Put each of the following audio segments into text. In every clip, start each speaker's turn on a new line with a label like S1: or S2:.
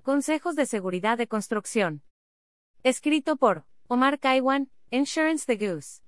S1: Consejos de seguridad de construcción. Escrito por Omar Kaiwan, Insurance the Goose.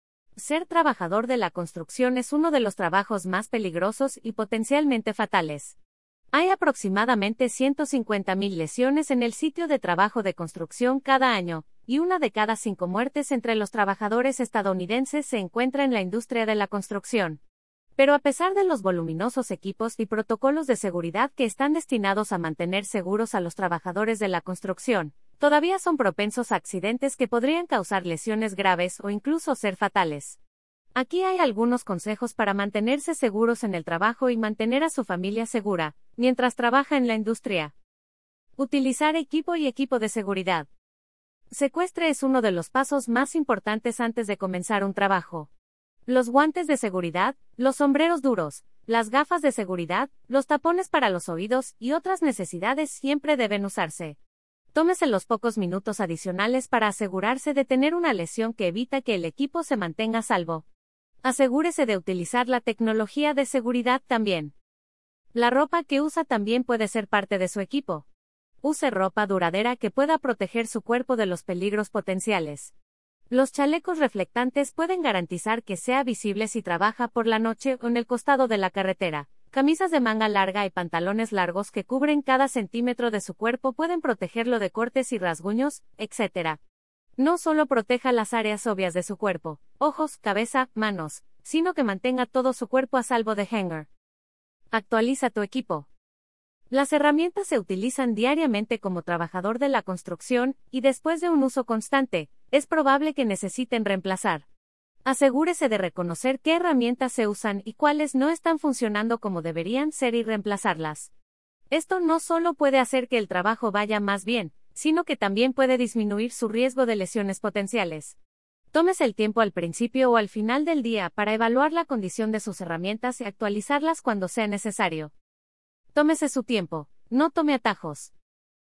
S1: Ser trabajador de la construcción es uno de los trabajos más peligrosos y potencialmente fatales. Hay aproximadamente 150.000 lesiones en el sitio de trabajo de construcción cada año, y una de cada 5 muertes entre los trabajadores estadounidenses se encuentra en la industria de la construcción. Pero a pesar de los voluminosos equipos y protocolos de seguridad que están destinados a mantener seguros a los trabajadores de la construcción, todavía son propensos a accidentes que podrían causar lesiones graves o incluso ser fatales. Aquí hay algunos consejos para mantenerse seguros en el trabajo y mantener a su familia segura, mientras trabaja en la industria. Utilizar equipo y equipo de seguridad. Secuestre es uno de los pasos más importantes antes de comenzar un trabajo. Los guantes de seguridad, los sombreros duros, las gafas de seguridad, los tapones para los oídos y otras necesidades siempre deben usarse. Tómese los pocos minutos adicionales para asegurarse de tener una lesión que evita que el equipo se mantenga a salvo. Asegúrese de utilizar la tecnología de seguridad también. La ropa que usa también puede ser parte de su equipo. Use ropa duradera que pueda proteger su cuerpo de los peligros potenciales. Los chalecos reflectantes pueden garantizar que sea visible si trabaja por la noche o en el costado de la carretera. Camisas de manga larga y pantalones largos que cubren cada centímetro de su cuerpo pueden protegerlo de cortes y rasguños, etc. No solo proteja las áreas obvias de su cuerpo, ojos, cabeza, manos, sino que mantenga todo su cuerpo a salvo de hanger. Actualiza tu equipo. Las herramientas se utilizan diariamente como trabajador de la construcción, y después de un uso constante, es probable que necesiten reemplazar. Asegúrese de reconocer qué herramientas se usan y cuáles no están funcionando como deberían ser y reemplazarlas. Esto no solo puede hacer que el trabajo vaya más bien, sino que también puede disminuir su riesgo de lesiones potenciales. Tómese el tiempo al principio o al final del día para evaluar la condición de sus herramientas y actualizarlas cuando sea necesario. Tómese su tiempo, no tome atajos.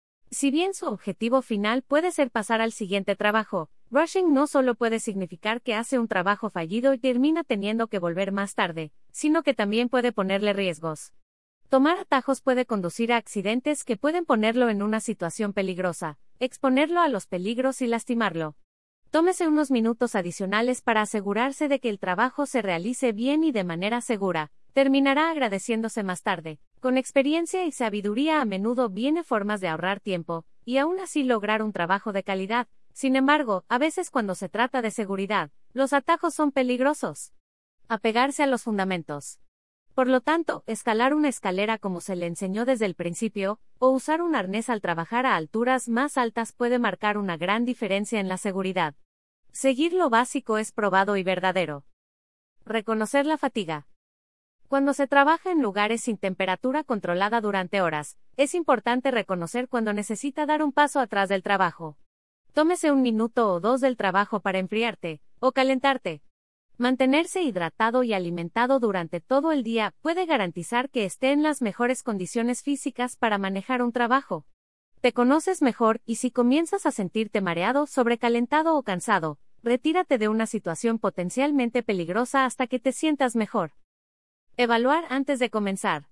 S1: Si bien su objetivo final puede ser pasar al siguiente trabajo, rushing no solo puede significar que hace un trabajo fallido y termina teniendo que volver más tarde, sino que también puede ponerle riesgos. Tomar atajos puede conducir a accidentes que pueden ponerlo en una situación peligrosa, exponerlo a los peligros y lastimarlo. Tómese unos minutos adicionales para asegurarse de que el trabajo se realice bien y de manera segura. Terminará agradeciéndose más tarde. Con experiencia y sabiduría a menudo viene formas de ahorrar tiempo, y aún así lograr un trabajo de calidad. Sin embargo, a veces cuando se trata de seguridad, los atajos son peligrosos. Apegarse a los fundamentos. Por lo tanto, escalar una escalera como se le enseñó desde el principio, o usar un arnés al trabajar a alturas más altas puede marcar una gran diferencia en la seguridad. Seguir lo básico es probado y verdadero. Reconocer la fatiga. Cuando se trabaja en lugares sin temperatura controlada durante horas, es importante reconocer cuando necesita dar un paso atrás del trabajo. Tómese un minuto o 2 del trabajo para enfriarte, o calentarte. Mantenerse hidratado y alimentado durante todo el día puede garantizar que esté en las mejores condiciones físicas para manejar un trabajo. Te conoces mejor y si comienzas a sentirte mareado, sobrecalentado o cansado, retírate de una situación potencialmente peligrosa hasta que te sientas mejor. Evaluar antes de comenzar.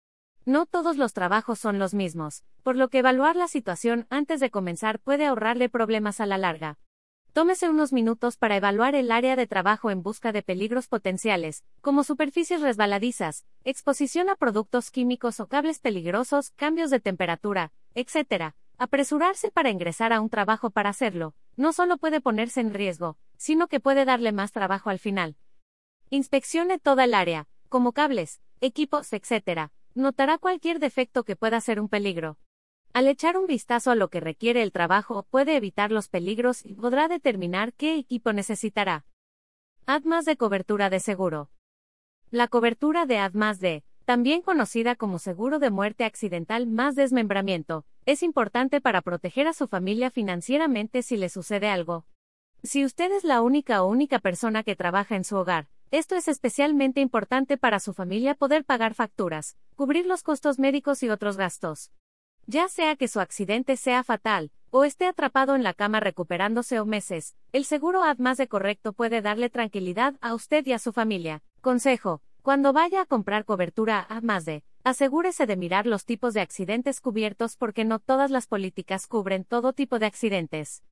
S1: No todos los trabajos son los mismos, por lo que evaluar la situación antes de comenzar puede ahorrarle problemas a la larga. Tómese unos minutos para evaluar el área de trabajo en busca de peligros potenciales, como superficies resbaladizas, exposición a productos químicos o cables peligrosos, cambios de temperatura, etc. Apresurarse para ingresar a un trabajo para hacerlo, no solo puede ponerse en riesgo, sino que puede darle más trabajo al final. Inspeccione toda el área, como cables, equipos, etc. Notará cualquier defecto que pueda ser un peligro. Al echar un vistazo a lo que requiere el trabajo, puede evitar los peligros y podrá determinar qué equipo necesitará. AD+ de cobertura de seguro. La cobertura de AD+D, también conocida como seguro de muerte accidental más desmembramiento, es importante para proteger a su familia financieramente si le sucede algo. Si usted es la única persona que trabaja en su hogar, esto es especialmente importante para su familia poder pagar facturas, cubrir los costos médicos y otros gastos. Ya sea que su accidente sea fatal, o esté atrapado en la cama recuperándose o meses, el seguro AD+ correcto puede darle tranquilidad a usted y a su familia. Consejo: cuando vaya a comprar cobertura AD+, Asegúrese de mirar los tipos de accidentes cubiertos porque no todas las políticas cubren todo tipo de accidentes.